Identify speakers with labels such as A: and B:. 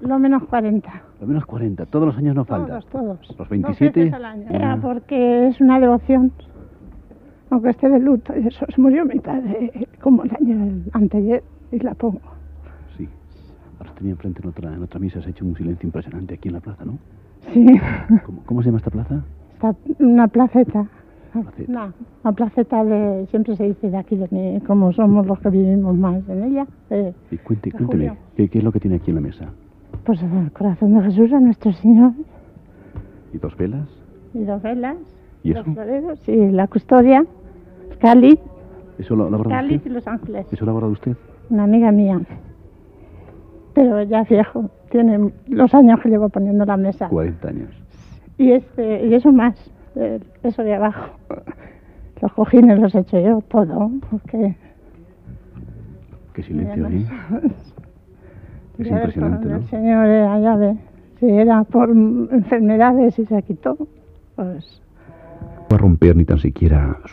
A: lo menos 40.
B: Lo menos 40. Todos los años no falta.
A: Todos.
B: Los 27.
A: 2 veces al año. Era porque es una devoción. Aunque esté de luto y eso. Se murió mi padre como el año anterior y la pongo.
B: Sí. Ahora tenía enfrente en otra misa. Se ha hecho un silencio impresionante aquí en la plaza, ¿no?
A: Sí.
B: ¿Cómo se llama esta plaza?
A: Está una placeta.
B: Placeta.
A: Una placeta siempre se dice de aquí, como somos los que vivimos más en ella.
B: Y cuénteme, ¿qué es lo que tiene aquí en la mesa?
A: Pues el corazón de Jesús, a nuestro Señor.
B: ¿Y 2 velas?
A: Y 2 velas.
B: ¿Y eso?
A: 2 floreros, y la custodia, el cáliz.
B: ¿Eso lo ha bordado
A: cáliz
B: usted?
A: Y los ángeles.
B: ¿Eso lo ha bordado usted?
A: Una amiga mía. Pero ya es viejo. Tiene los años que llevo poniendo la mesa.
B: 40 años.
A: Y eso más. Eso de abajo. Los cojines los he hecho yo, todo. Porque...
B: Qué silencio ahí. Es impresionante, ¿no?
A: El Señor era llave. Si era por enfermedades y se quitó, pues...
B: No va a romper ni tan siquiera